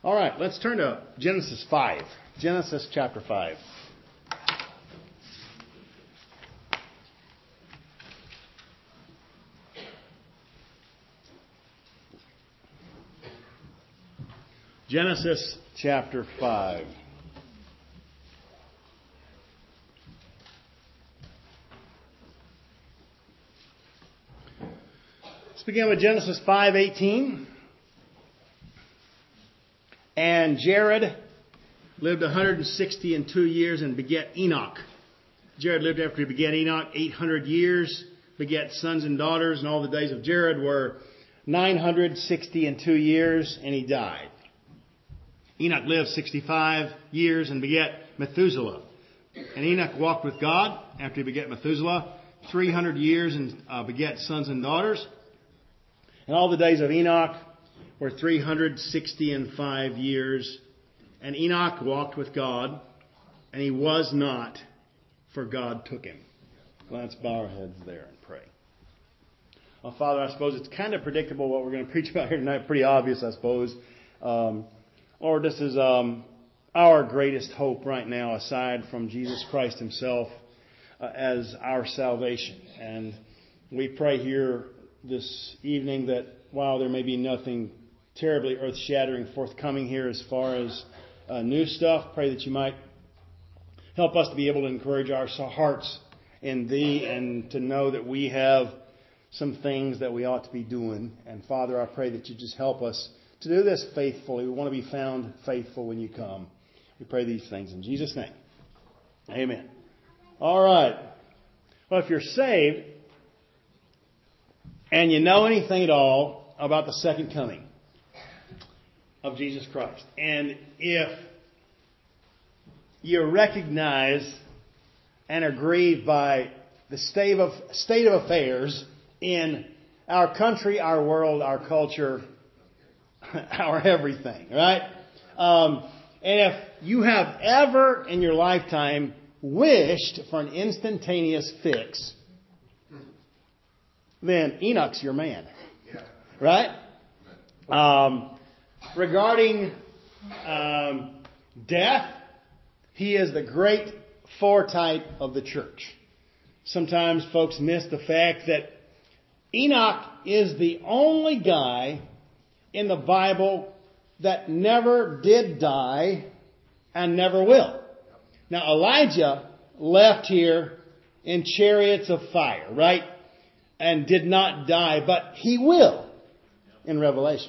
All right, let's turn to Genesis 5. Genesis chapter 5. Genesis chapter 5. Let's begin with Genesis 5:18. And Jared lived 162 years and begat Enoch. Jared lived after he begat Enoch 800 years, begat sons and daughters, and all the days of Jared were 962 years, and he died. Enoch lived 65 years and begat Methuselah. And Enoch walked with God after he begat Methuselah 300 years and begat sons and daughters. And all the days of Enoch were 365 years. And Enoch walked with God, and he was not, for God took him. Let's bow our heads there and pray. Well, Father, I suppose it's kind of predictable what we're going to preach about here tonight. Pretty obvious, I suppose. Lord, this is our greatest hope right now, aside from Jesus Christ himself as our salvation. And we pray here this evening that while there may be nothing terribly earth-shattering forthcoming here as far as new stuff, pray that you might help us to be able to encourage our hearts in Thee and to know that we have some things that we ought to be doing. And Father, I pray that you just help us to do this faithfully. We want to be found faithful when you come. We pray these things in Jesus' name. Amen. All right. Well, if you're saved and you know anything at all about the second coming of Jesus Christ, and if you recognize and are grieved by the state of affairs in our country, our world, our culture, our everything, right? And if you have ever in your lifetime wished for an instantaneous fix, then Enoch's your man, right? Regarding death, he is the great foretype of the church. Sometimes folks miss the fact that Enoch is the only guy in the Bible that never did die and never will. Now, Elijah left here in chariots of fire, right? And did not die, but he will in Revelation.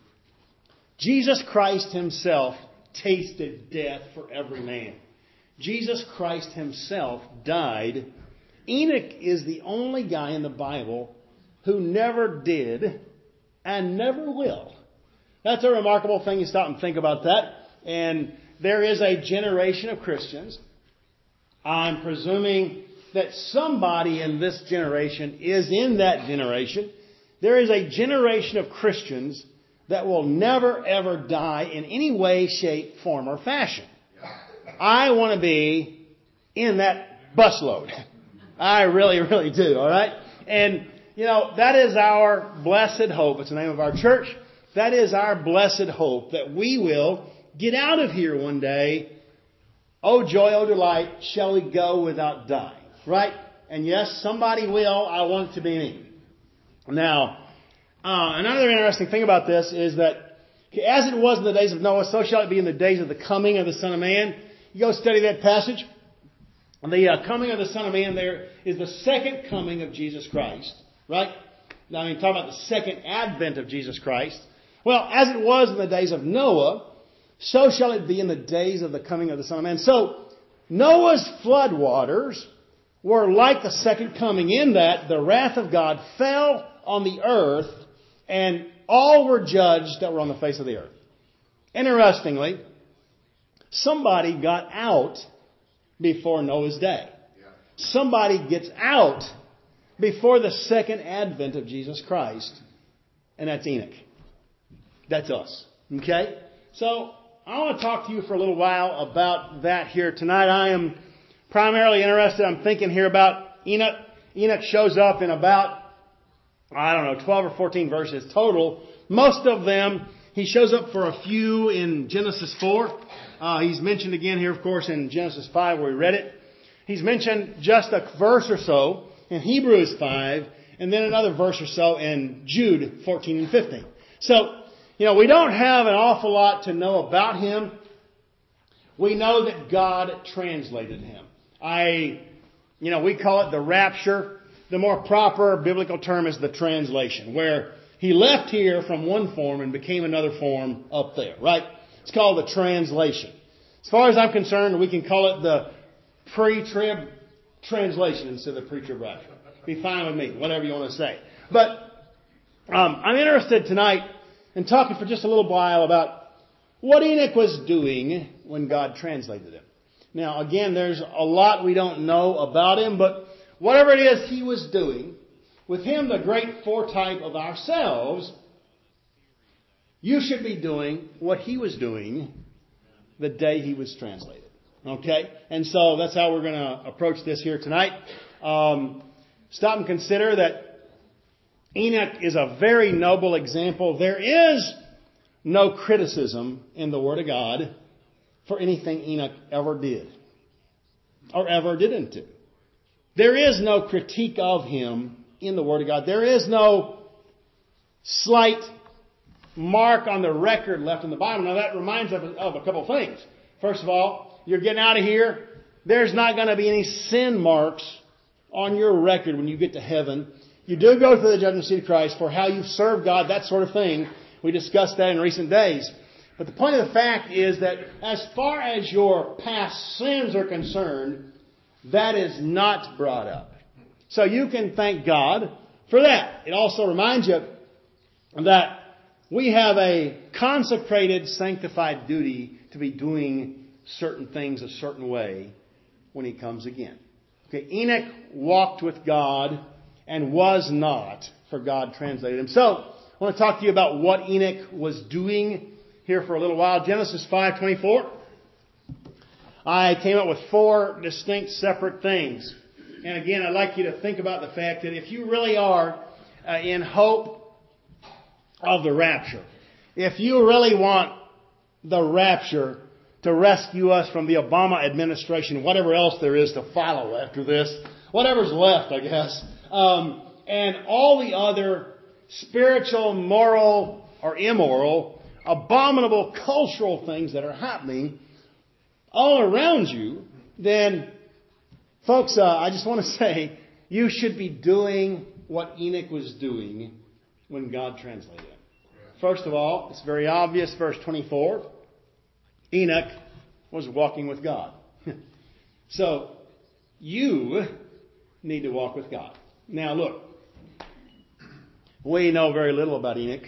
Jesus Christ himself tasted death for every man. Jesus Christ himself died. Enoch is the only guy in the Bible who never did and never will. That's a remarkable thing. You stop and think about that. And there is a generation of Christians. I'm presuming that somebody in this generation is in that generation. There is a generation of Christians that will never, ever die in any way, shape, form, or fashion. I want to be in that busload. I really, really do, all right? And, you know, that is our blessed hope. It's the name of our church. That is our blessed hope, that we will get out of here one day. Oh, joy, oh, delight, shall we go without dying, right? And yes, somebody will. I want it to be me. Now, another interesting thing about this is that as it was in the days of Noah, so shall it be in the days of the coming of the Son of Man. You go study that passage. The coming of the Son of Man there is the second coming of Jesus Christ, right? Now, I mean, talking about the second advent of Jesus Christ. Well, as it was in the days of Noah, so shall it be in the days of the coming of the Son of Man. So, Noah's flood waters were like the second coming in that the wrath of God fell on the earth and all were judged that were on the face of the earth. Interestingly, somebody got out before Noah's day. Somebody gets out before the second advent of Jesus Christ, and that's Enoch. That's us. Okay? So, I want to talk to you for a little while about that here tonight. I am primarily interested, I'm thinking here about Enoch. Enoch shows up in about, 12 or 14 verses total. Most of them He shows up for a few in Genesis 4. He's mentioned again here, of course, in Genesis 5 where we read it. He's mentioned just a verse or so in Hebrews 5, and then another verse or so in Jude 14 and 15. So, we don't have an awful lot to know about him. We know that God translated him. We call it the rapture. The more proper biblical term is the translation, where he left here from one form and became another form up there, right? It's called the translation. As far as I'm concerned, we can call it the pre-trib translation instead of the pre-trib rapture. Be fine with me, whatever you want to say. But I'm interested tonight in talking for just a little while about what Enoch was doing when God translated him. Now, again, there's a lot we don't know about him, but whatever it is he was doing, with him, the great foretype of ourselves, you should be doing what he was doing the day he was translated. Okay? And so that's how we're going to approach this here tonight. Stop and consider that Enoch is a very noble example. There is no criticism in the Word of God for anything Enoch ever did or ever didn't do. There is no critique of him in the Word of God. There is no slight mark on the record left in the Bible. Now that reminds us of a couple of things. First of all, you're getting out of here. There's not going to be any sin marks on your record when you get to heaven. You do go through the judgment seat of Christ for how you've served God, that sort of thing. We discussed that in recent days. But the point of the fact is that as far as your past sins are concerned, that is not brought up. So you can thank God for that. It also reminds you that we have a consecrated, sanctified duty to be doing certain things a certain way when He comes again. Okay, Enoch walked with God and was not, for God translated him. So, I want to talk to you about what Enoch was doing here for a little while. Genesis 5:24. I came up with 4 distinct separate things. And again, I'd like you to think about the fact that if you really are in hope of the rapture, if you really want the rapture to rescue us from the Obama administration, whatever else there is to follow after this, whatever's left, I guess, and all the other spiritual, moral, or immoral, abominable cultural things that are happening all around you, then, folks, I just want to say, you should be doing what Enoch was doing when God translated him. First of all, it's very obvious, verse 24, Enoch was walking with God. So, you need to walk with God. Now, look, we know very little about Enoch.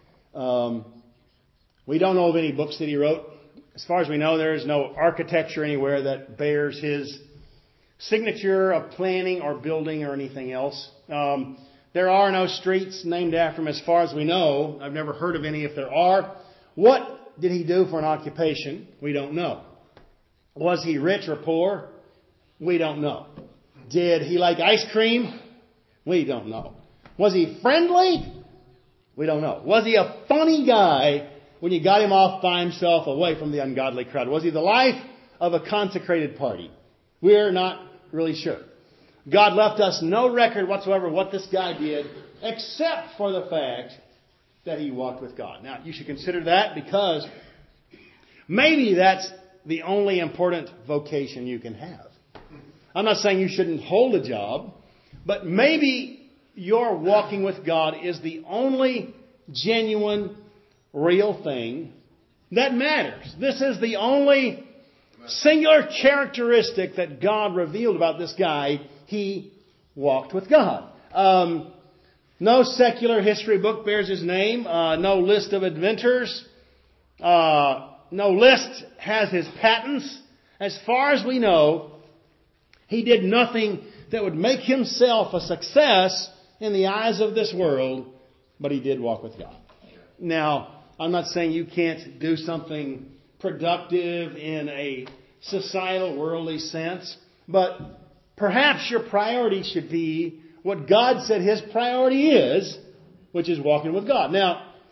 We don't know of any books that he wrote. As far as we know, there is no architecture anywhere that bears his signature of planning or building or anything else. There are no streets named after him as far as we know. I've never heard of any if there are. What did he do for an occupation? We don't know. Was he rich or poor? We don't know. Did he like ice cream? We don't know. Was he friendly? We don't know. Was he a funny guy when you got him off by himself away from the ungodly crowd? Was he the life of a consecrated party? We're not really sure. God left us no record whatsoever of what this guy did, except for the fact that he walked with God. Now, you should consider that because maybe that's the only important vocation you can have. I'm not saying you shouldn't hold a job, but maybe your walking with God is the only genuine, real thing that matters. This is the only singular characteristic that God revealed about this guy. He walked with God. No secular history book bears his name. No list of inventors. No list has his patents. As far as we know, he did nothing that would make himself a success in the eyes of this world, but he did walk with God. Now, I'm not saying you can't do something productive in a societal, worldly sense, but perhaps your priority should be what God said His priority is, which is walking with God. Now,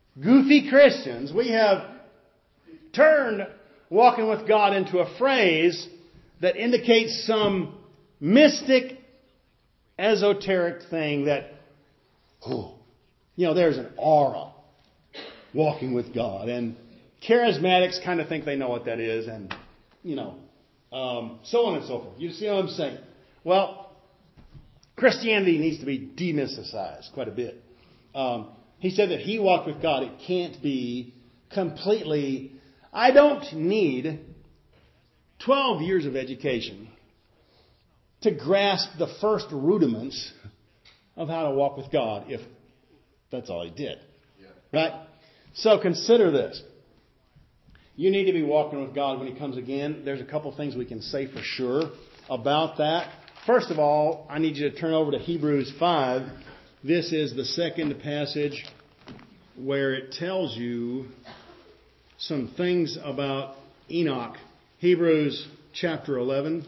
goofy Christians, we have turned walking with God into a phrase that indicates some mystic, esoteric thing that, there's an aura walking with God. And charismatics kind of think they know what that is, and, so on and so forth. You see what I'm saying? Well, Christianity needs to be demysticized quite a bit. He said that he walked with God. It can't be completely. I don't need 12 years of education to grasp the first rudiments of how to walk with God, if that's all he did. Right? So consider this. You need to be walking with God when He comes again. There's a couple things we can say for sure about that. First of all, I need you to turn over to Hebrews 5. This is the second passage where it tells you some things about Enoch. Hebrews chapter 11.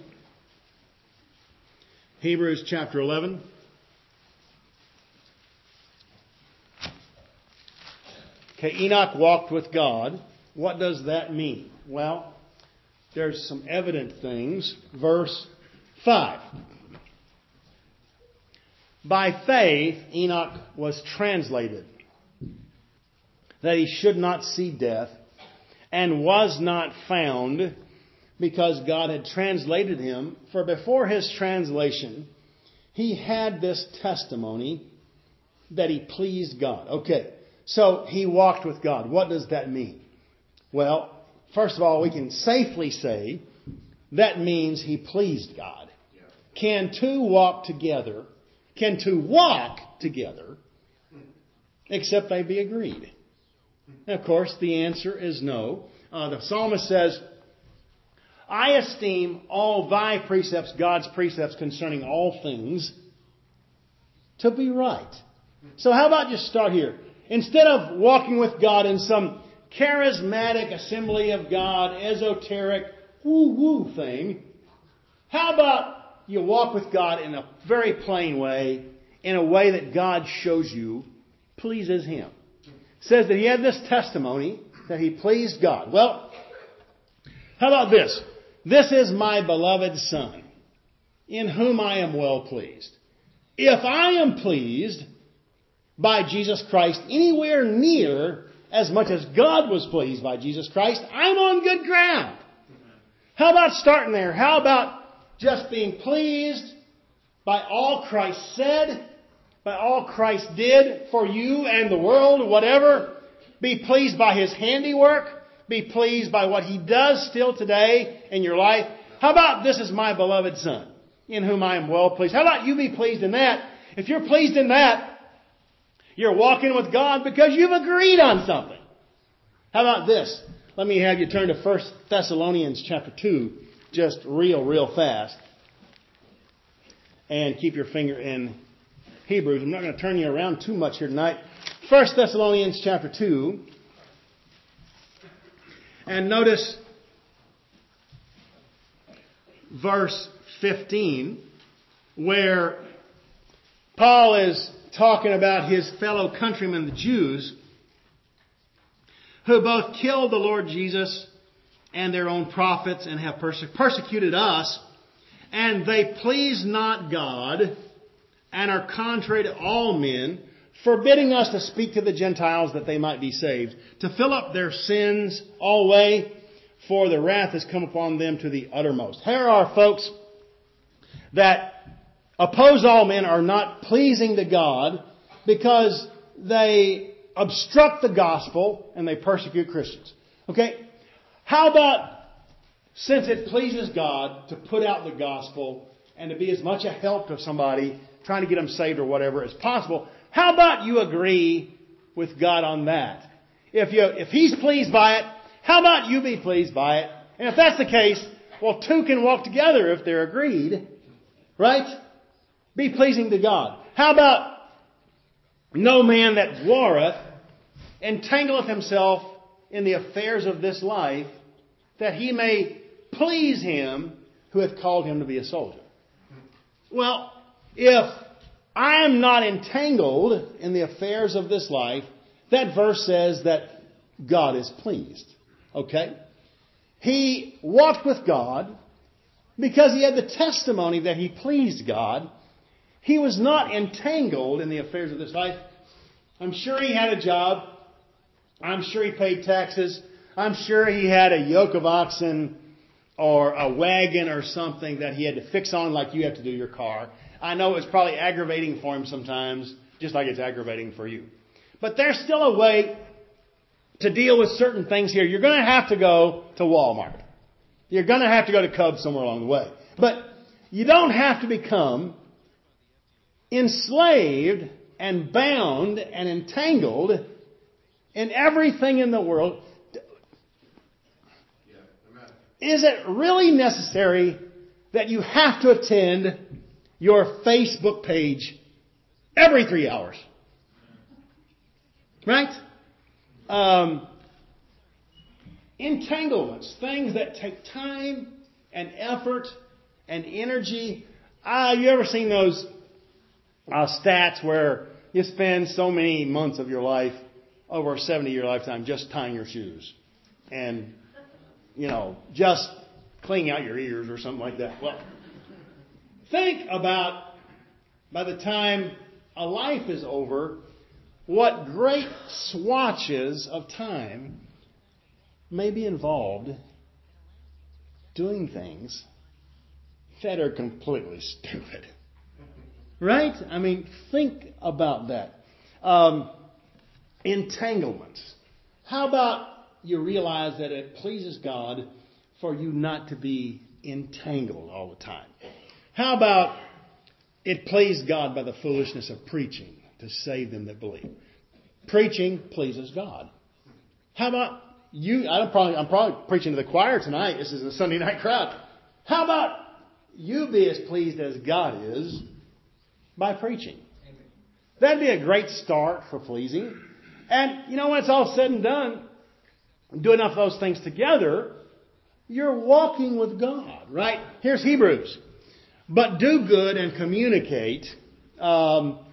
Hebrews chapter 11. Okay, Enoch walked with God. What does that mean? Well, there's some evident things. Verse 5. By faith, Enoch was translated, that he should not see death, and was not found, because God had translated him. For before his translation, he had this testimony that he pleased God. Okay, so he walked with God. What does that mean? Well, first of all, we can safely say that means he pleased God. Can two walk together? Can two walk together except they be agreed? And of course, the answer is no. The psalmist says, I esteem all thy precepts, God's precepts concerning all things, to be right. So how about just start here? Instead of walking with God in some charismatic assembly of God, esoteric, woo-woo thing, how about you walk with God in a very plain way, in a way that God shows you pleases Him? It says that he had this testimony that he pleased God. Well, how about this? This is my beloved Son, in whom I am well pleased. If I am pleased by Jesus Christ anywhere near as much as God was pleased by Jesus Christ, I'm on good ground. How about starting there? How about just being pleased by all Christ said, by all Christ did for you and the world, whatever? Be pleased by His handiwork. Be pleased by what He does still today in your life. How about this is my beloved Son, in whom I am well pleased? How about you be pleased in that? If you're pleased in that, you're walking with God because you've agreed on something. How about this? Let me have you turn to 1 Thessalonians chapter 2, just real fast. And keep your finger in Hebrews. I'm not going to turn you around too much here tonight. 1 Thessalonians chapter 2. And notice verse 15, where Paul is talking about his fellow countrymen, the Jews, who both killed the Lord Jesus and their own prophets and have persecuted us, and they please not God and are contrary to all men, forbidding us to speak to the Gentiles that they might be saved, to fill up their sins alway, for the wrath has come upon them to the uttermost. Here are folks that oppose all men, are not pleasing to God because they obstruct the gospel and they persecute Christians. Okay? How about, since it pleases God to put out the gospel and to be as much a help to somebody trying to get them saved or whatever as possible, how about you agree with God on that? If He's pleased by it, how about you be pleased by it? And if that's the case, well, two can walk together if they're agreed. Right? Be pleasing to God. How about no man that warreth entangleth himself in the affairs of this life, that he may please Him who hath called him to be a soldier? Well, if I am not entangled in the affairs of this life, that verse says that God is pleased. Okay? He walked with God because he had the testimony that he pleased God. He was not entangled in the affairs of this life. I'm sure he had a job. I'm sure he paid taxes. I'm sure he had a yoke of oxen or a wagon or something that he had to fix on like you have to do your car. I know it was probably aggravating for him sometimes, just like it's aggravating for you. But there's still a way to deal with certain things here. You're going to have to go to Walmart. You're going to have to go to Cubs somewhere along the way. But you don't have to become enslaved and bound and entangled in everything in the world. Is it really necessary that you have to attend your Facebook page every 3 hours? Right? Entanglements, things that take time and effort and energy. You ever seen those stats where you spend so many months of your life, over a 70-year lifetime, just tying your shoes and, just cleaning out your ears or something like that? Well, think about, by the time a life is over, what great swatches of time may be involved doing things that are completely stupid. Right? I mean, think about that. Entanglements. How about you realize that it pleases God for you not to be entangled all the time? How about it pleased God by the foolishness of preaching to save them that believe? Preaching pleases God. How about you? I'm probably preaching to the choir tonight. This is a Sunday night crowd. How about you be as pleased as God is by preaching? That'd be a great start for pleasing. And when it's all said and done, do enough of those things together, you're walking with God, right? Here's Hebrews. But do good and communicate. But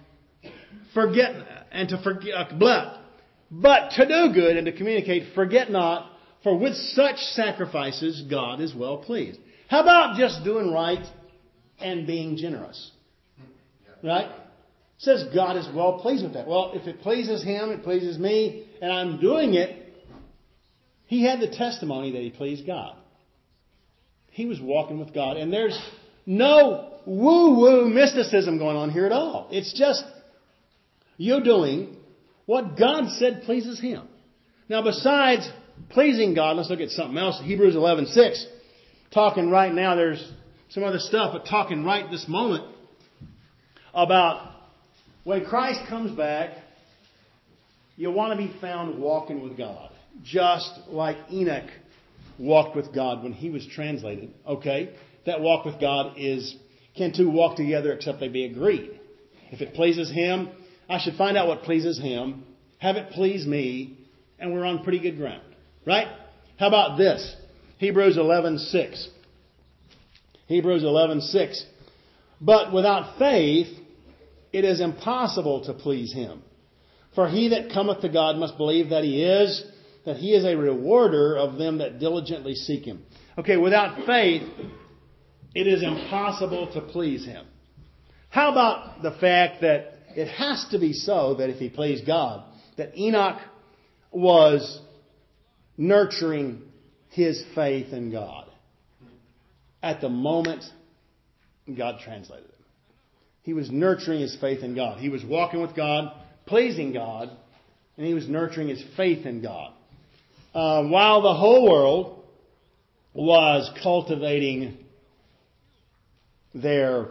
to do good and to communicate, forget not, for with such sacrifices God is well pleased. How about just doing right and being generous? Right? It says God is well pleased with that. Well, if it pleases Him, it pleases me, and I'm doing it, he had the testimony that he pleased God. He was walking with God. And there's no woo-woo mysticism going on here at all. It's just you doing what God said pleases Him. Now, besides pleasing God, let's look at something else. Hebrews 11:6. Talking right now, there's some other stuff, but talking right this moment about when Christ comes back, you want to be found walking with God. Just like Enoch walked with God when he was translated. Okay? That walk with God is, can two walk together except they be agreed? If it pleases Him, I should find out what pleases Him, have it please me, and we're on pretty good ground. Right? How about this? Hebrews 11:6. Hebrews 11:6. But without faith, it is impossible to please Him. For he that cometh to God must believe that He is a rewarder of them that diligently seek Him. Okay, without faith, it is impossible to please Him. How about the fact that it has to be so that if he pleased God, that Enoch was nurturing his faith in God at the moment God translated him. He was nurturing his faith in God. He was walking with God, pleasing God, and he was nurturing his faith in God. While the whole world was cultivating their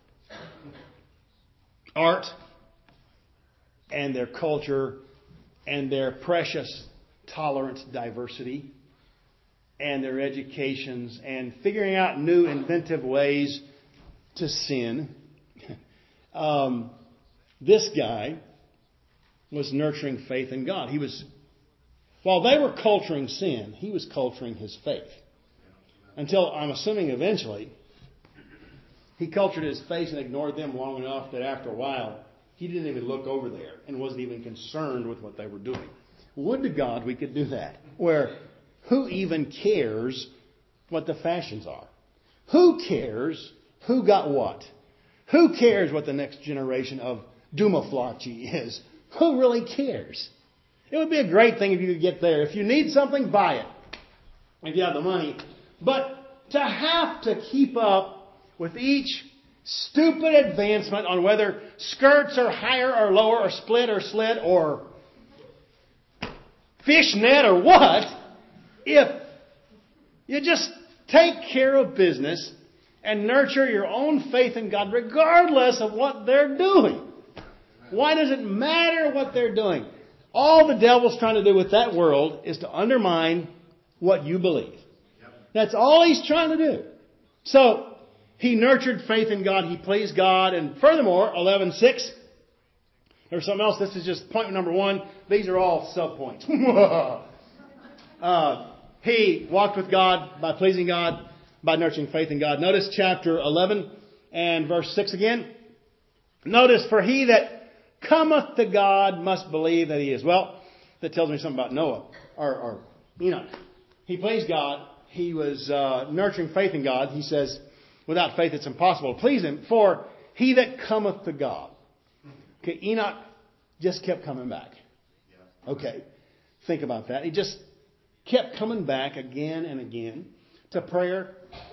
art and their culture and their precious, tolerant diversity and their educations and figuring out new inventive ways to sin, this guy was nurturing faith in God. While they were culturing sin, he was culturing his faith. Until, I'm assuming eventually, he cultured his faith and ignored them long enough that after a while, He didn't even look over there and wasn't even concerned with what they were doing. Would to God we could do that. Where who even cares what the fashions are? Who cares who got what? Who cares what the next generation of Dumaflachi is? Who really cares? It would be a great thing if you could get there. If you need something, buy it. If you have the money. But to have to keep up with each stupid advancement on whether skirts are higher or lower or split or slit or fishnet or what, if you just take care of business and nurture your own faith in God regardless of what they're doing. Why does it matter what they're doing? All the devil's trying to do with that world is to undermine what you believe. That's all he's trying to do. So, he nurtured faith in God. He pleased God. And furthermore, 11:6. There's something else. This is just point number 1. These are all sub-points. He walked with God by pleasing God, by nurturing faith in God. Notice chapter 11 and verse 6 again. Notice, for he that cometh to God must believe that he is. Well, that tells me something about Noah or Enoch. He pleased God. He was nurturing faith in God. He says, without faith it's impossible to please him. For he that cometh to God. Okay, Enoch just kept coming back. Okay, think about that. He just kept coming back again and again to prayer,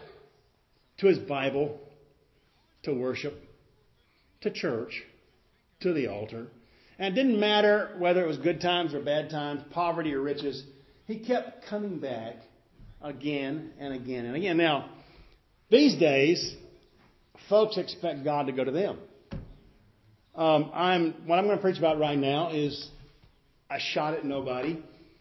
to his Bible, to worship, to church, to the altar. And it didn't matter whether it was good times or bad times, poverty or riches. He kept coming back again and again and again. Now, these days, folks expect God to go to them. What I'm going to preach about right now is a shot at nobody.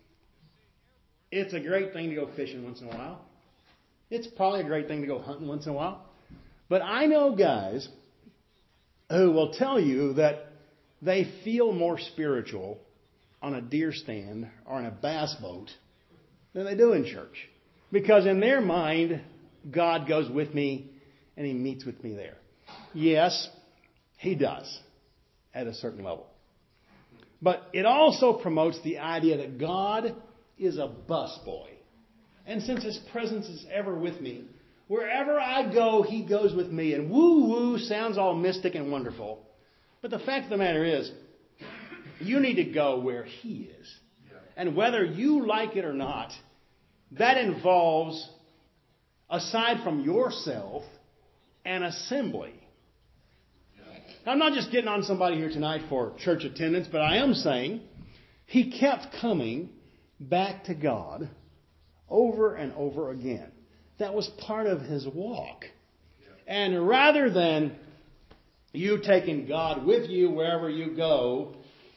It's a great thing to go fishing once in a while. It's probably a great thing to go hunting once in a while. But I know guys who will tell you that they feel more spiritual on a deer stand or in a bass boat than they do in church. Because in their mind, God goes with me and He meets with me there. Yes, He does at a certain level. But it also promotes the idea that God is a busboy. And since His presence is ever with me, wherever I go, He goes with me. And woo-woo sounds all mystic and wonderful. But the fact of the matter is, you need to go where He is. And whether you like it or not, that involves, aside from yourself, an assembly. Now, I'm not just getting on somebody here tonight for church attendance, but I am saying he kept coming back to God over and over again. That was part of his walk. And rather than you taking God with you wherever you go,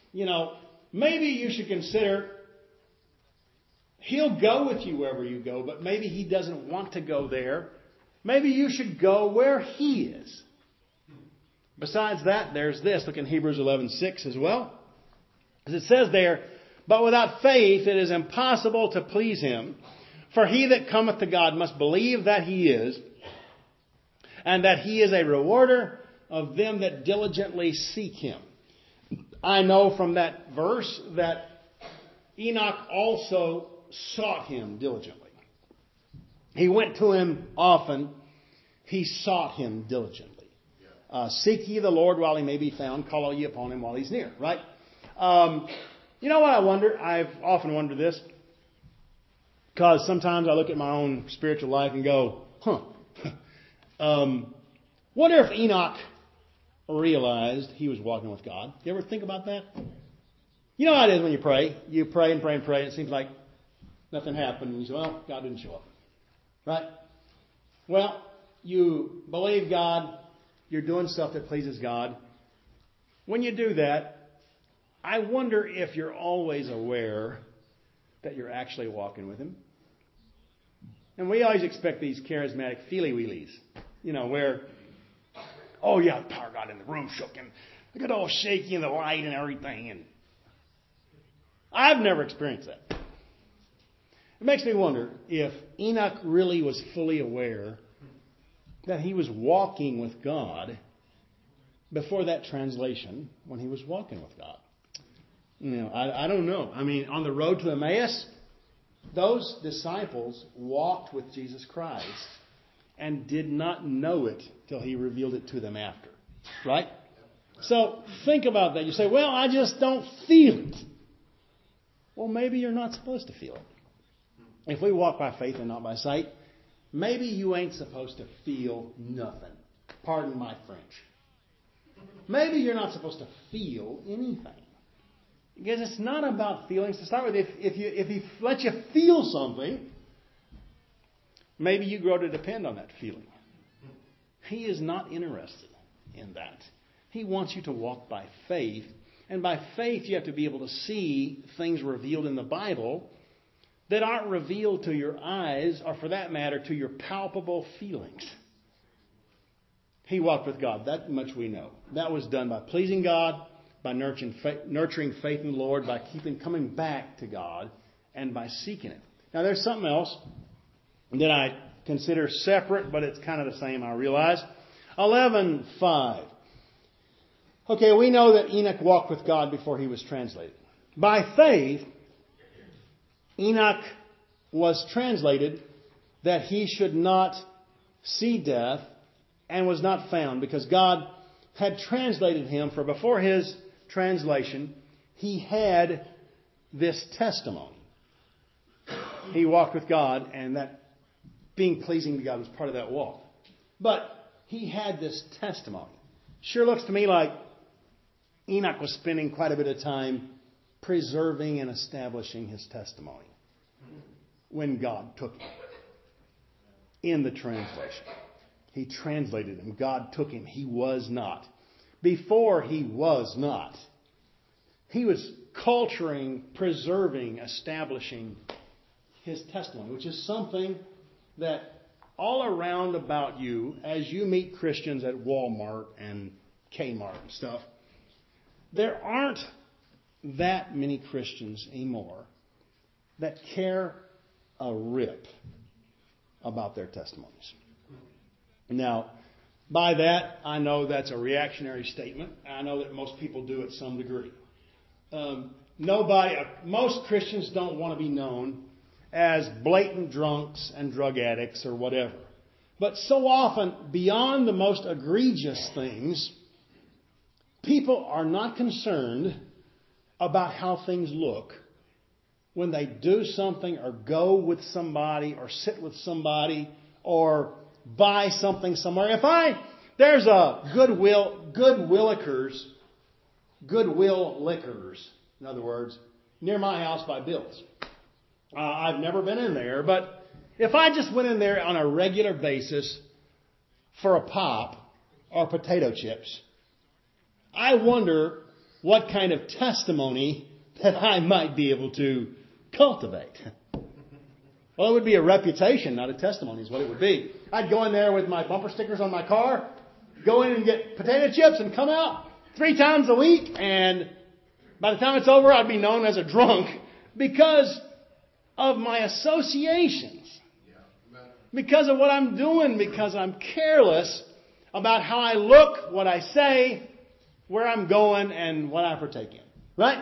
maybe you should consider He'll go with you wherever you go, but maybe He doesn't want to go there. Maybe you should go where He is. Besides that, there's this. Look in Hebrews 11:6 as well. As it says there, but without faith it is impossible to please Him. For he that cometh to God must believe that He is, and that He is a rewarder of them that diligently seek Him. I know from that verse that Enoch also sought Him diligently. He went to Him often. He sought Him diligently. Seek ye the Lord while He may be found. Call ye upon Him while He's near. Right? You know what I wonder? I've often wondered this. Because sometimes I look at my own spiritual life and go, wonder if Enoch realized he was walking with God. You ever think about that? You know how it is when you pray. You pray and pray and pray, and it seems like nothing happened. And you say, well, God didn't show up. Right? Well, you believe God. You're doing stuff that pleases God. When you do that, I wonder if you're always aware that you're actually walking with Him. And we always expect these charismatic feely-wheelies, where, oh yeah, the power of God in the room shook and I got all shaky in the light and everything. And I've never experienced that. It makes me wonder if Enoch really was fully aware that he was walking with God before that translation when he was walking with God? I don't know. I mean, on the road to Emmaus, those disciples walked with Jesus Christ and did not know it till he revealed it to them after. Right? So think about that. You say, well, I just don't feel it. Well, maybe you're not supposed to feel it. If we walk by faith and not by sight, maybe you ain't supposed to feel nothing. Pardon my French. Maybe you're not supposed to feel anything. Because it's not about feelings. To start with, if he lets you feel something, maybe you grow to depend on that feeling. He is not interested in that. He wants you to walk by faith. And by faith, you have to be able to see things revealed in the Bible that aren't revealed to your eyes, or for that matter, to your palpable feelings. He walked with God. That much we know. That was done by pleasing God, by nurturing faith in the Lord, by coming back to God, and by seeking it. Now, there's something else that I consider separate, but it's kind of the same, I realize. 11:5. Okay, we know that Enoch walked with God before he was translated. By faith, Enoch was translated that he should not see death, and was not found, because God had translated him. For before his translation, he had this testimony. He walked with God, and that being pleasing to God was part of that walk. But he had this testimony. Sure looks to me like Enoch was spending quite a bit of time preserving and establishing his testimony when God took him in the translation. He translated him. God took him. He was not. Before he was not. He was culturing, preserving, establishing his testimony, which is something that all around about you, as you meet Christians at Walmart and Kmart and stuff, there aren't that many Christians anymore that care a rip about their testimonies. Now, by that, I know that's a reactionary statement. I know that most people do at some degree. Most Christians don't want to be known as blatant drunks and drug addicts or whatever. But so often, beyond the most egregious things, people are not concerned about how things look when they do something or go with somebody or sit with somebody or buy something somewhere. There's a Goodwill Liquors, in other words, near my house by Bill's. I've never been in there, but if I just went in there on a regular basis for a pop or potato chips, I wonder what kind of testimony that I might be able to cultivate. Well, it would be a reputation, not a testimony is what it would be. I'd go in there with my bumper stickers on my car, go in and get potato chips and come out 3 times a week, and by the time it's over, I'd be known as a drunk because of my associations. Because of what I'm doing, because I'm careless about how I look, what I say, where I'm going, and what I partake in. Right?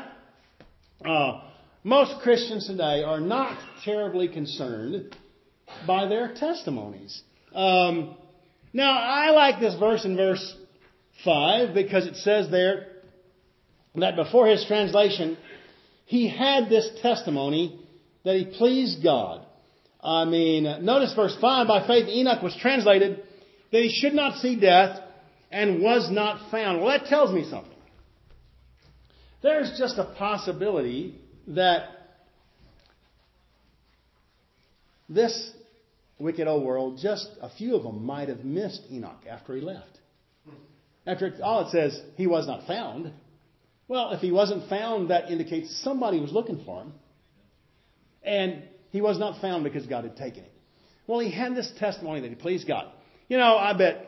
Most Christians today are not terribly concerned by their testimonies. Now, I like this verse in verse 5 because it says there that before his translation, he had this testimony that he pleased God. Notice verse 5, by faith Enoch was translated that he should not see death and was not found. Well, that tells me something. There's just a possibility that this wicked old world, just a few of them might have missed Enoch after he left. All it says, he was not found. Well, if he wasn't found, that indicates somebody was looking for him. And he was not found because God had taken him. Well, he had this testimony that he pleased God. I bet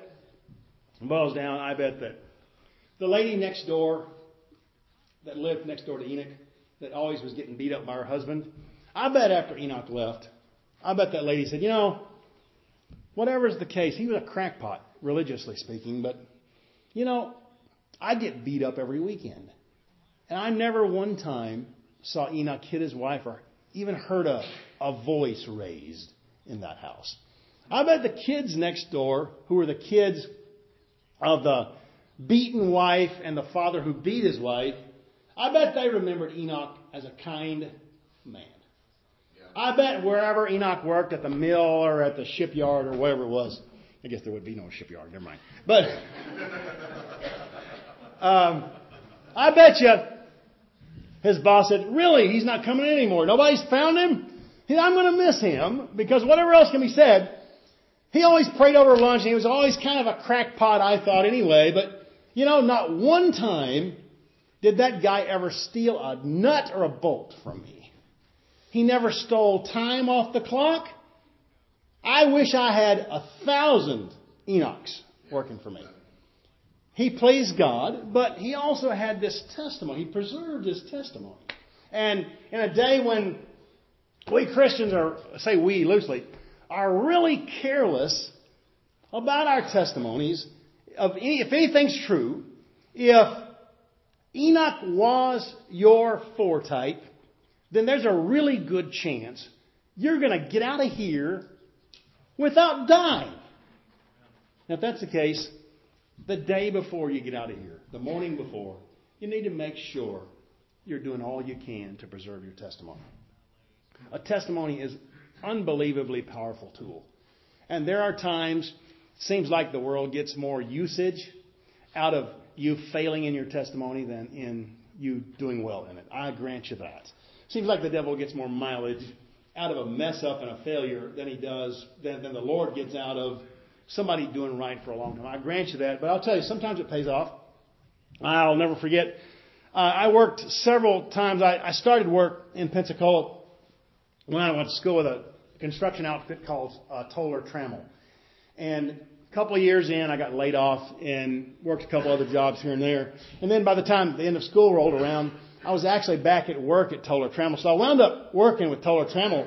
that the lady next door that lived next door to Enoch, that always was getting beat up by her husband, I bet after Enoch left, I bet that lady said, whatever's the case, he was a crackpot, religiously speaking, but, I get beat up every weekend. And I never one time saw Enoch hit his wife or even heard a voice raised in that house. I bet the kids next door, who were the kids of the beaten wife and the father who beat his wife, I bet they remembered Enoch as a kind man. I bet wherever Enoch worked, at the mill or at the shipyard or whatever it was, I guess there would be no shipyard, never mind. But I bet you his boss said, really, he's not coming in anymore. Nobody's found him? I'm going to miss him because whatever else can be said, he always prayed over lunch and he was always kind of a crackpot, I thought anyway. But, not one time did that guy ever steal a nut or a bolt from me. He never stole time off the clock. I wish I had 1,000 Enochs working for me. He pleased God, but he also had this testimony. He preserved his testimony. And in a day when we Christians say we loosely, are really careless about our testimonies, if anything's true, if Enoch was your foretype, then there's a really good chance you're going to get out of here without dying. Now, if that's the case, the day before you get out of here, the morning before, you need to make sure you're doing all you can to preserve your testimony. A testimony is an unbelievably powerful tool. And there are times, it seems like the world gets more usage out of you failing in your testimony than in you doing well in it. I grant you that. Seems like the devil gets more mileage out of a mess up and a failure than the Lord gets out of somebody doing right for a long time. I grant you that, but I'll tell you, sometimes it pays off. I'll never forget. I worked several times. I started work in Pensacola when I went to school with a construction outfit called Toller Trammell. And a couple of years in, I got laid off and worked a couple other jobs here and there. And then by the time the end of school rolled around, I was actually back at work at Toller Trammell. So I wound up working with Toller Trammell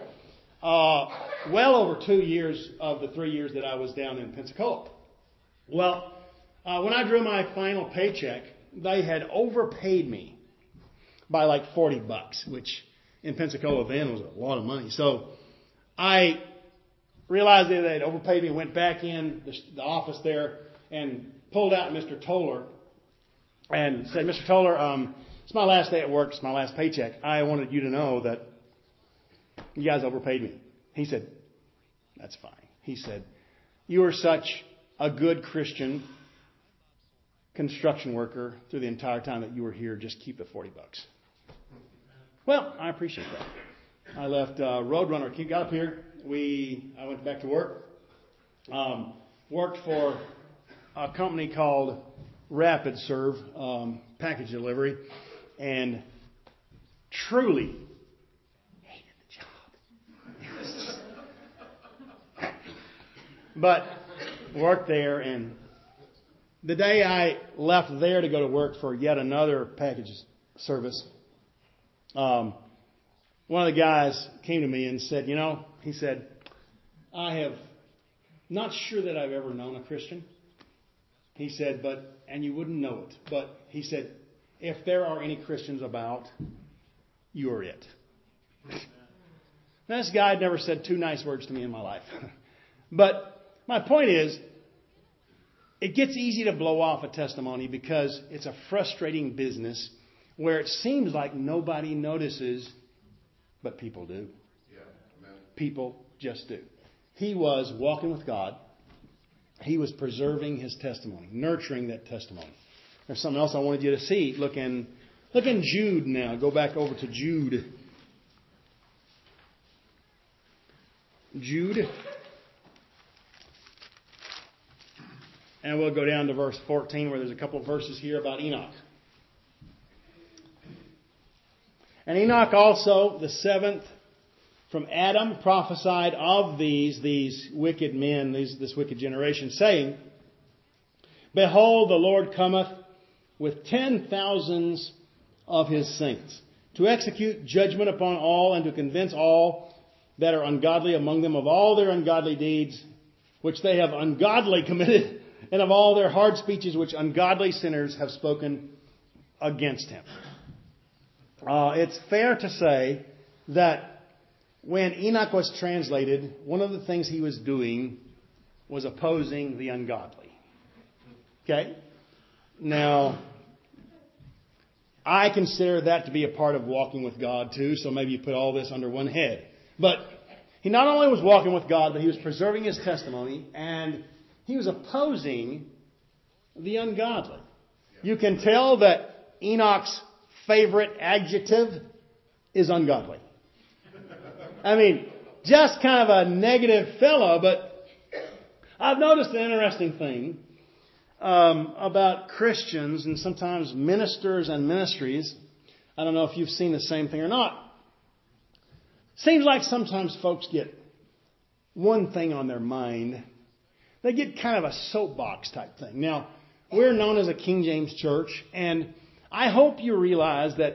well over 2 years of the 3 years that I was down in Pensacola. Well, when I drew my final paycheck, they had overpaid me by like $40, which in Pensacola then was a lot of money. So I realized that they'd overpaid me, went back in the office there and pulled out Mr. Toller and said, Mr. Toller, it's my last day at work. It's my last paycheck. I wanted you to know that you guys overpaid me. He said, that's fine. He said, you are such a good Christian construction worker through the entire time that you were here. Just keep the $40. Well, I appreciate that. I left Roadrunner. Got up here. I went back to work. Worked for a company called Rapid Serve package delivery, and truly hated the job. But worked there, and the day I left there to go to work for yet another package service, one of the guys came to me and said, he said, I have not sure that I've ever known a Christian. He said, and you wouldn't know it, but he said, if there are any Christians about, you are it. Now, this guy had never said two nice words to me in my life. But my point is, it gets easy to blow off a testimony because it's a frustrating business where it seems like nobody notices, but people do. People just do. He was walking with God. He was preserving his testimony, nurturing that testimony. There's something else I wanted you to see. Look in Jude now. Go back over to Jude. Jude. And we'll go down to verse 14 where there's a couple of verses here about Enoch. And Enoch also, the seventh from Adam, prophesied of these wicked men, this wicked generation, saying, Behold, the Lord cometh with 10,000s of his saints, to execute judgment upon all, and to convince all that are ungodly among them of all their ungodly deeds, which they have ungodly committed and of all their hard speeches which ungodly sinners have spoken against him. It's fair to say that when Enoch was translated, one of the things he was doing was opposing the ungodly. Okay? Now, I consider that to be a part of walking with God too, so maybe you put all this under one head. But he not only was walking with God, but he was preserving his testimony, and he was opposing the ungodly. You can tell that Enoch's favorite adjective is ungodly. I mean, just kind of a negative fellow, but I've noticed an interesting thing about Christians and sometimes ministers and ministries. I don't know if you've seen the same thing or not. Seems like sometimes folks get one thing on their mind. They get kind of a soapbox type thing. Now, we're known as a King James church, and I hope you realize that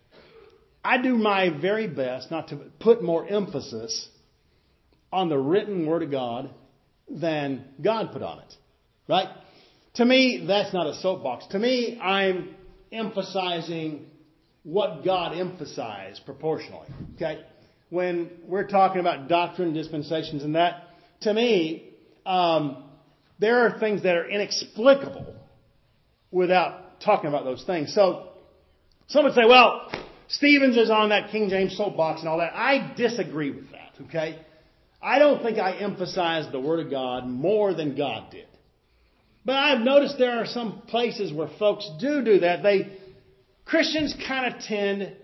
I do my very best not to put more emphasis on the written Word of God than God put on it. Right? To me, that's not a soapbox. To me, I'm emphasizing what God emphasized proportionally. Okay? When we're talking about doctrine, dispensations, and that, to me, there are things that are inexplicable without talking about those things. So, some would say, well, Stevens is on that King James soapbox and all that. I disagree with that, okay? I don't think I emphasize the Word of God more than God did. But I've noticed there are some places where folks do that. Christians kind of tend,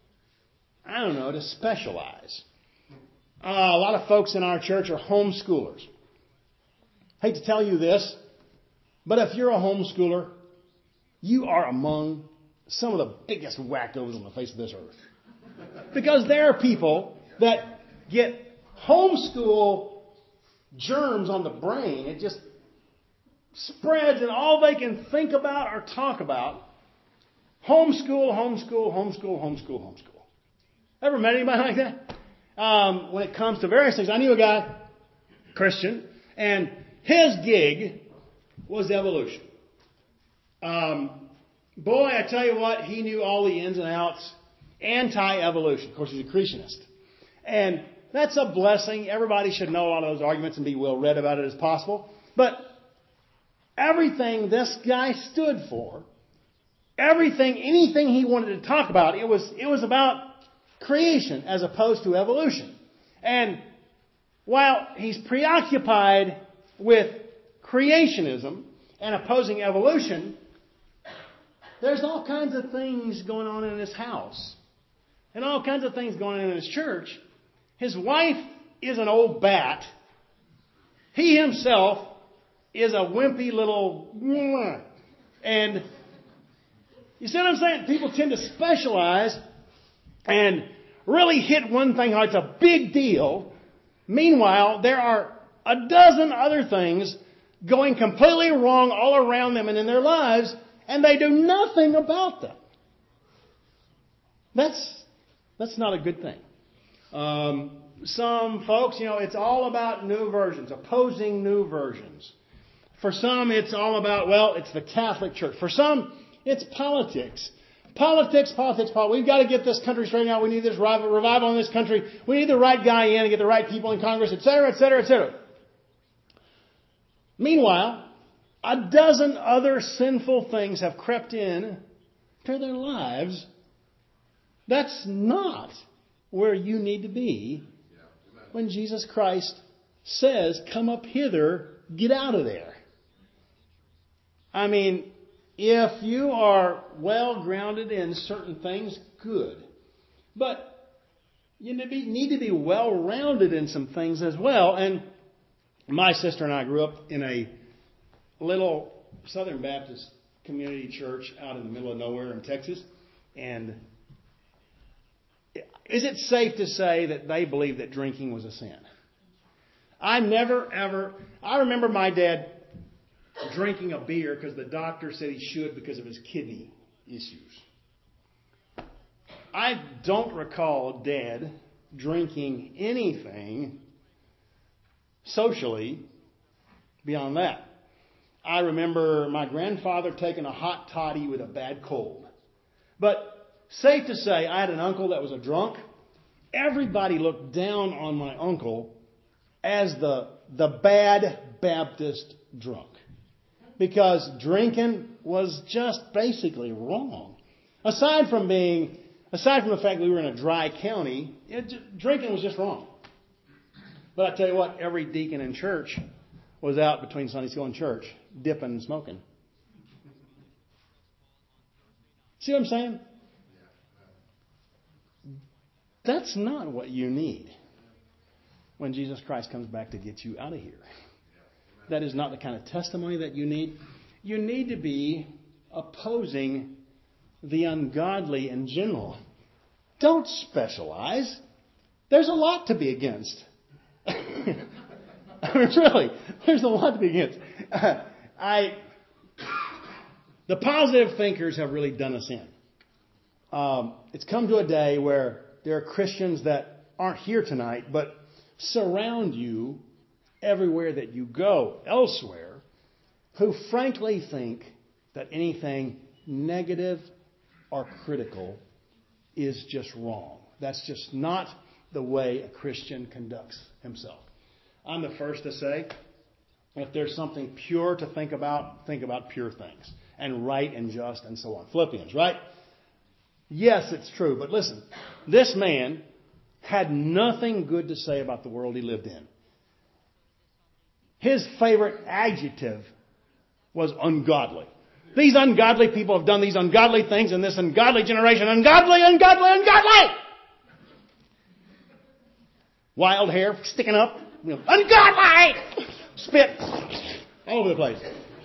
I don't know, to specialize. A lot of folks in our church are homeschoolers. Hate to tell you this, but if you're a homeschooler, you are among some of the biggest wackos on the face of this earth. Because there are people that get homeschool germs on the brain. It just spreads, and all they can think about or talk about, homeschool. Ever met anybody like that? When it comes to various things, I knew a guy, Christian, and his gig was evolution. Boy, I tell you what, he knew all the ins and outs, anti-evolution. Of course, he's a creationist. And that's a blessing. Everybody should know a lot of those arguments and be well read about it as possible. But everything this guy stood for, anything he wanted to talk about, it was about creation as opposed to evolution. And while he's preoccupied with creationism and opposing evolution, there's all kinds of things going on in his house and all kinds of things going on in his church. His wife is an old bat. He himself is a wimpy little... And you see what I'm saying? People tend to specialize and really hit one thing hard. It's a big deal. Meanwhile, there are a dozen other things going completely wrong all around them and in their lives, and they do nothing about them. That's not a good thing. Some folks, it's all about new versions, opposing new versions. For some, it's all about, it's the Catholic Church. For some, it's politics. Politics. We've got to get this country straightened out. We need this revival in this country. We need the right guy in to get the right people in Congress, etc., etc., etc. Meanwhile, a dozen other sinful things have crept in to their lives. That's not where you need to be when Jesus Christ says, come up hither, get out of there. I mean, if you are well grounded in certain things, good. But you need to be well rounded in some things as well. And my sister and I grew up in a little Southern Baptist community church out in the middle of nowhere in Texas. And is it safe to say that they believed that drinking was a sin? I remember my dad drinking a beer because the doctor said he should because of his kidney issues. I don't recall Dad drinking anything socially beyond that. I remember my grandfather taking a hot toddy with a bad cold. But safe to say, I had an uncle that was a drunk. Everybody looked down on my uncle as the bad Baptist drunk. Because drinking was just basically wrong. Aside from the fact that we were in a dry county, drinking was just wrong. But I tell you what, every deacon in church was out between Sunday school and church, dipping and smoking. See what I'm saying? That's not what you need when Jesus Christ comes back to get you out of here. That is not the kind of testimony that you need. You need to be opposing the ungodly in general. Don't specialize. There's a lot to be against. Really, there's a lot to be against. The positive thinkers have really done us in. It's come to a day where there are Christians that aren't here tonight, but surround you everywhere that you go, elsewhere, who frankly think that anything negative or critical is just wrong. That's just not the way a Christian conducts himself. I'm the first to say, if there's something pure to think about pure things. And right and just and so on. Philippians, right? Yes, it's true. But listen, this man had nothing good to say about the world he lived in. His favorite adjective was ungodly. These ungodly people have done these ungodly things in this ungodly generation. Ungodly, ungodly, ungodly! Wild hair sticking up. Ungodly! Spit all over the place.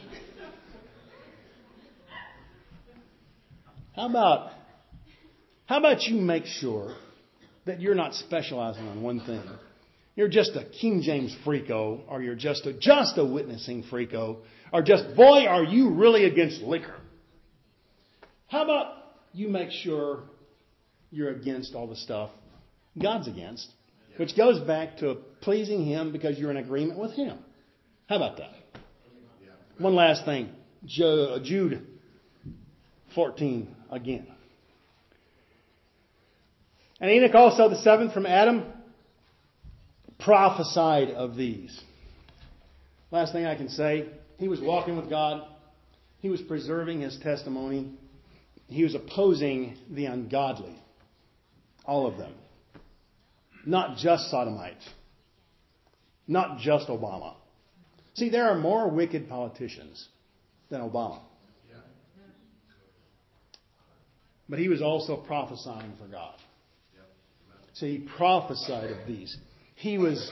How about you make sure that you're not specializing on one thing? You're just a King James freako, or you're just a witnessing freako, or just, boy, are you really against liquor? How about you make sure you're against all the stuff God's against, which goes back to pleasing Him because you're in agreement with Him. How about that? One last thing. Jude 14 again. And Enoch also, the seventh from Adam, prophesied of these. Last thing I can say, he was walking with God. He was preserving his testimony. He was opposing the ungodly. All of them. Not just sodomites. Not just Obama. See, there are more wicked politicians than Obama. But he was also prophesying for God. So he prophesied of these. He was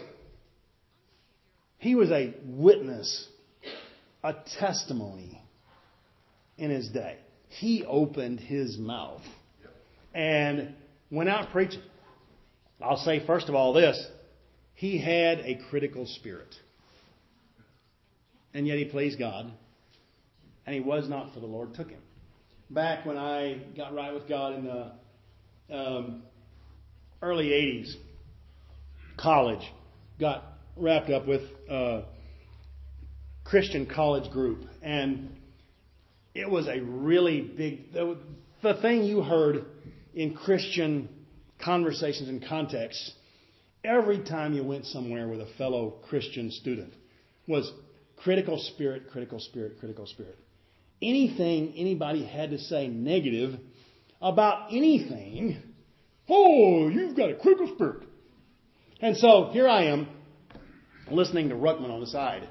a witness, a testimony in his day. He opened his mouth and went out preaching. I'll say first of all this. He had a critical spirit. And yet he pleased God. And he was not, for the Lord took him. Back when I got right with God in the early 80s, college, got wrapped up with a Christian college group. And it was a really big... The thing you heard in Christian conversations and contexts every time you went somewhere with a fellow Christian student was critical spirit, critical spirit, critical spirit. Anything anybody had to say negative about anything, oh, you've got a critical spirit. And so here I am listening to Ruckman on the side.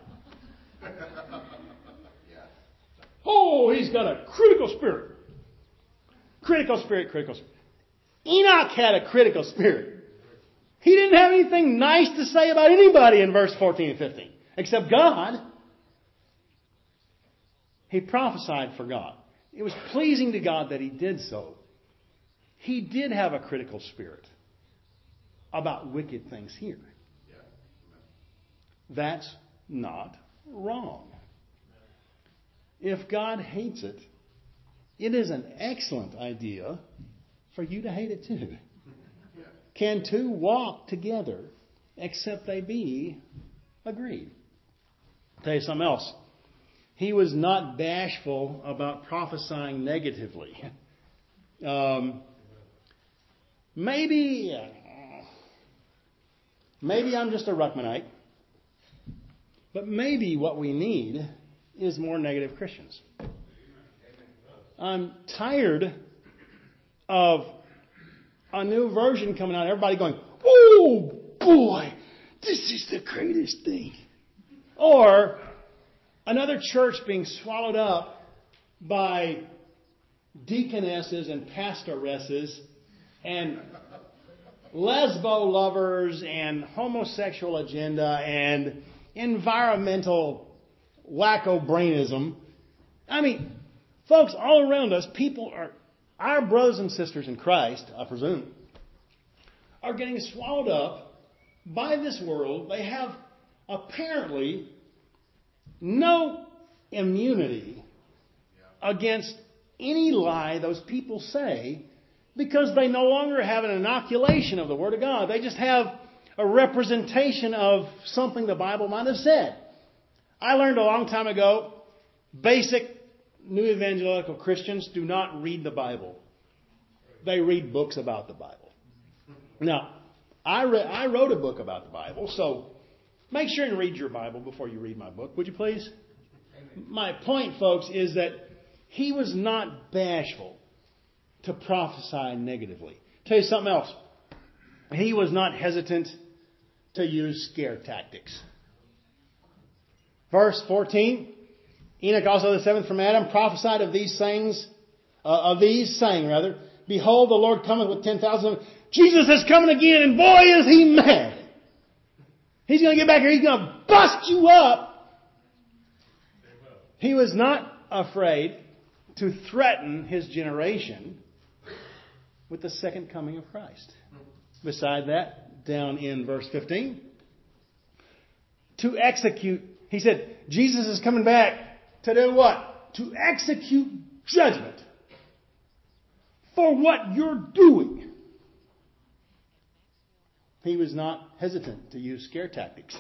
Oh, he's got a critical spirit. Critical spirit, critical spirit. Enoch had a critical spirit. He didn't have anything nice to say about anybody in verse 14 and 15, except God. He prophesied for God. It was pleasing to God that he did so. He did have a critical spirit about wicked things here. That's not wrong. If God hates it, it is an excellent idea for you to hate it too. Can two walk together except they be agreed? I'll tell you something else. he was not bashful about prophesying negatively. Maybe I'm just a Ruckmanite, but maybe what we need is more negative Christians. I'm tired of a new version coming out, everybody going, "Oh boy, this is the greatest thing." Or another church being swallowed up by deaconesses and pastoresses and lesbo lovers and homosexual agenda and environmental wacko-brainism. I mean, folks, all around us, people are, our brothers and sisters in Christ, I presume, are getting swallowed up by this world. They have apparently no immunity against any lie those people say, because they no longer have an inoculation of the Word of God. They just have a representation of something the Bible might have said. I learned a long time ago, basic New Evangelical Christians do not read the Bible. They read books about the Bible. Now, I wrote a book about the Bible, so make sure and read your Bible before you read my book, would you please? My point, folks, is that he was not bashful to prophesy negatively. Tell you something else. He was not hesitant to use scare tactics. Verse 14, Enoch also the seventh from Adam prophesied of these sayings, saying, "Behold, the Lord cometh with 10,000. Jesus is coming again, and boy is he mad. He's going to get back here. He's going to bust you up." He was not afraid to threaten his generation with the second coming of Christ. Beside that, down in verse 15, to execute, he said, Jesus is coming back to do what? To execute judgment for what you're doing. He was not hesitant to use scare tactics.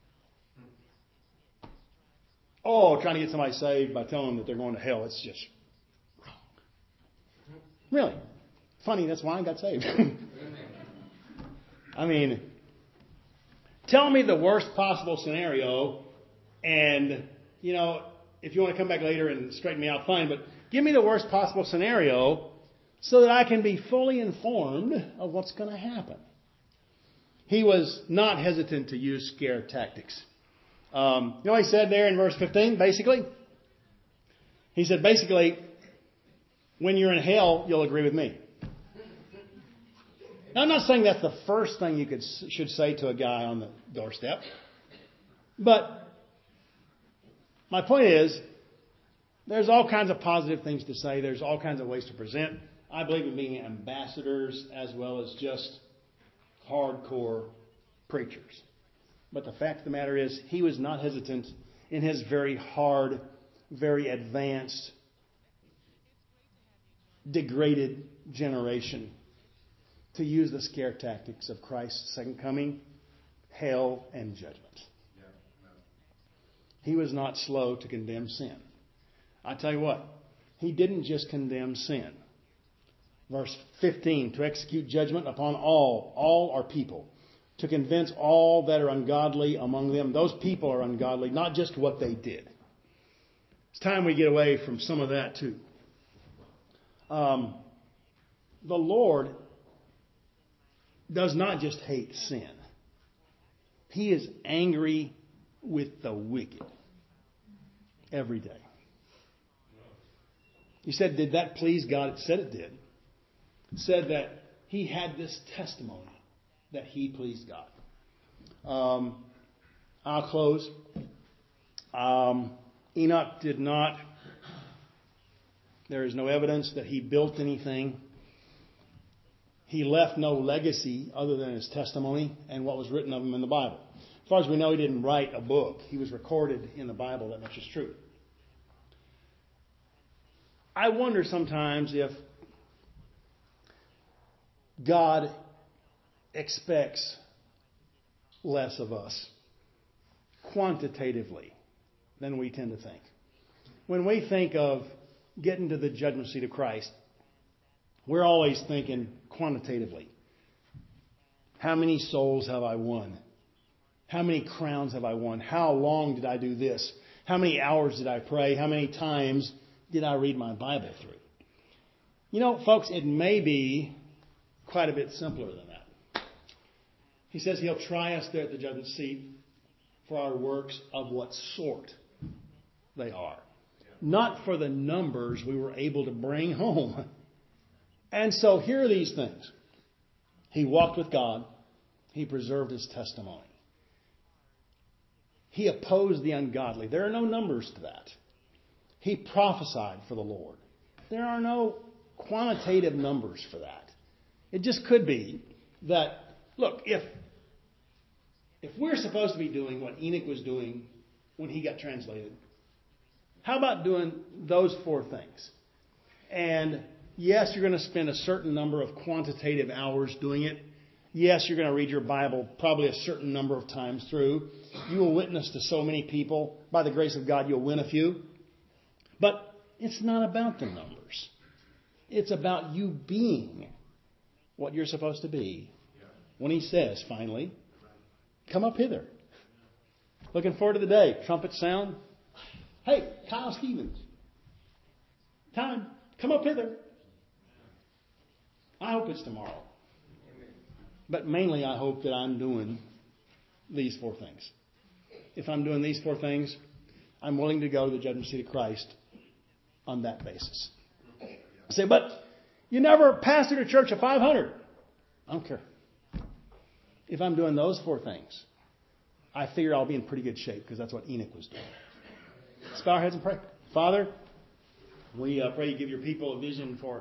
Oh, trying to get somebody saved by telling them that they're going to hell. It's just wrong. Really? Funny, that's why I got saved. I mean, tell me the worst possible scenario, and, you know, if you want to come back later and straighten me out, fine, but give me the worst possible scenario so that I can be fully informed of what's going to happen. He was not hesitant to use scare tactics. You know what he said there in verse 15, basically? He said, basically, when you're in hell, you'll agree with me. Now, I'm not saying that's the first thing you should say to a guy on the doorstep. But my point is, there's all kinds of positive things to say. There's all kinds of ways to present. I believe in being ambassadors as well as just hardcore preachers. But the fact of the matter is, he was not hesitant in his very hard, very advanced, degraded generation to use the scare tactics of Christ's second coming, hell, and judgment. He was not slow to condemn sin. I tell you what, he didn't just condemn sin. Verse 15, to execute judgment upon all are people, to convince all that are ungodly among them. Those people are ungodly, not just what they did. It's time we get away from some of that too. The Lord does not just hate sin. He is angry with the wicked every day. You said, did that please God? It said it did. It said that he had this testimony that he pleased God. I'll close. Enoch did not. There is no evidence that he built anything. He left no legacy other than his testimony and what was written of him in the Bible. As far as we know, he didn't write a book. He was recorded in the Bible. That much is true. I wonder sometimes if God expects less of us quantitatively than we tend to think. when we think of getting to the judgment seat of Christ, we're always thinking quantitatively. How many souls have I won? How many crowns have I won? How long did I do this? How many hours did I pray? How many times did I read my Bible through? You know, folks, it may be quite a bit simpler than that. He says He'll try us there at the judgment seat for our works of what sort they are. Not for the numbers we were able to bring home. And so here are these things. He walked with God. He preserved His testimony. He opposed the ungodly. There are no numbers to that. He prophesied for the Lord. There are no quantitative numbers for that. It just could be that, look, if we're supposed to be doing what Enoch was doing when he got translated, how about doing those four things? And yes, you're going to spend a certain number of quantitative hours doing it. Yes, you're going to read your Bible probably a certain number of times through. You will witness to so many people. By the grace of God, you'll win a few. But it's not about the numbers. It's about you being what you're supposed to be. When He says, finally, come up hither. Looking forward to the day. Trumpet sound. Hey, Kyle Stevens. Time. Come up hither. I hope it's tomorrow. But mainly I hope that I'm doing these four things. If I'm doing these four things, I'm willing to go to the judgment seat of Christ on that basis. I say, but you never pastored a church of 500. I don't care. If I'm doing those four things, I figure I'll be in pretty good shape because that's what Enoch was doing. Let's bow our heads and pray. Father, we pray you give your people a vision for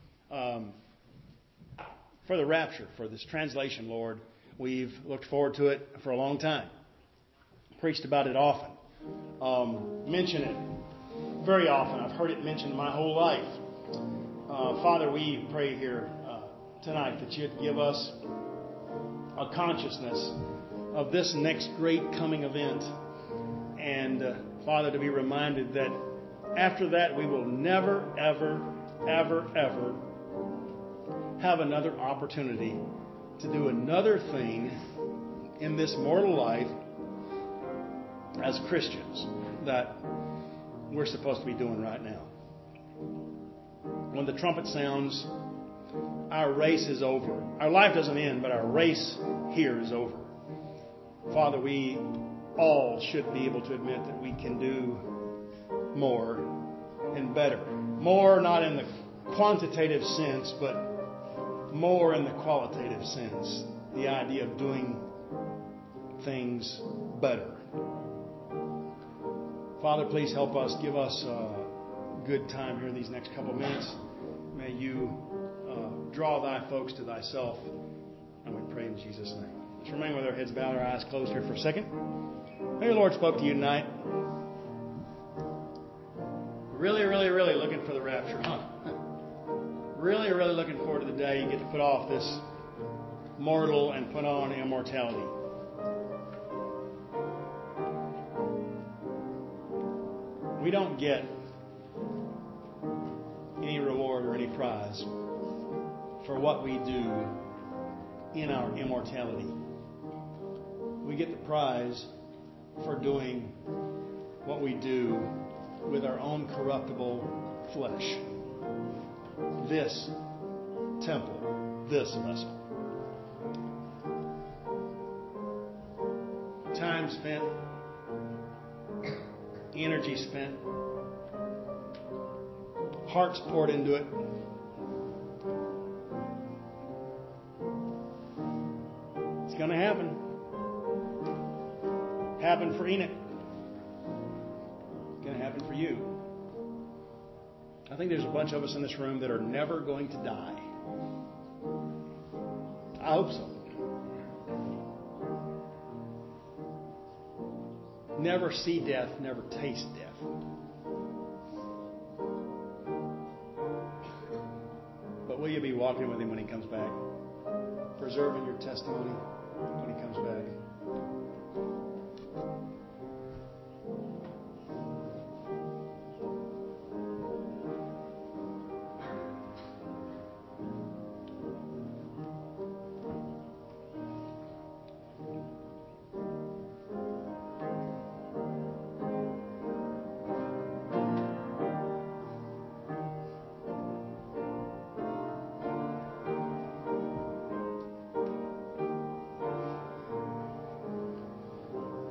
the rapture, for this translation, Lord. We've looked forward to it for a long time. Preached about it often. Mention it very often. I've heard it mentioned my whole life. Father, we pray here tonight that you'd give us a consciousness of this next great coming event. And, Father, to be reminded that after that we will never, ever, ever, ever have another opportunity to do another thing in this mortal life as Christians that we're supposed to be doing right now. When the trumpet sounds, our race is over. Our life doesn't end, but our race here is over. Father, we all should be able to admit that we can do more and better. More not in the quantitative sense, but more in the qualitative sense. The idea of doing things better. Father, please help us. Give us a good time here in these next couple of minutes. May you draw thy folks to thyself. And we pray in Jesus' name. Let's remain with our heads bowed, our eyes closed here for a second. Maybe the Lord spoke to you tonight. Really, really, really looking for the rapture, huh? Really, really looking forward to the day you get to put off this mortal and put on immortality. We don't get any reward or any prize for what we do in our immortality. We get the prize for doing what we do with our own corruptible flesh. This temple, this vessel. Time spent, energy spent, hearts poured into it. It's going to happen. Happened for Enoch. It's going to happen for you. I think there's a bunch of us in this room that are never going to die. I hope so. Never see death, never taste death. But will you be walking with Him when He comes back? Preserving your testimony when He comes back?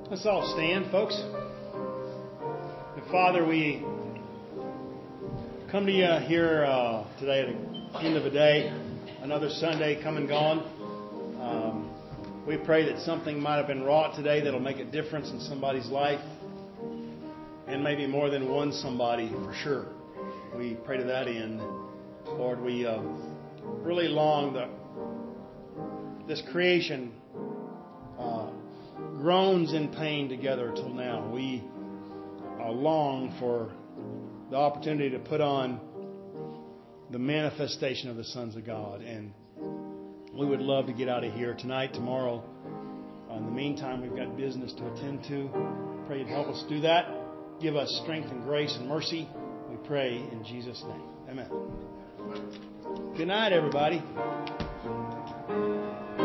Let's all stand, folks. And Father, we come to you here today at the end of the day, another Sunday come and gone. We pray that something might have been wrought today that'll make a difference in somebody's life, and maybe more than one somebody for sure. We pray to that end. Lord, we really long that this creation groans in pain together till now. We long for the opportunity to put on the manifestation of the sons of God. And we would love to get out of here tonight, tomorrow. In the meantime, we've got business to attend to. Pray you'd help us do that. Give us strength and grace and mercy. We pray in Jesus' name. Amen. Good night, everybody.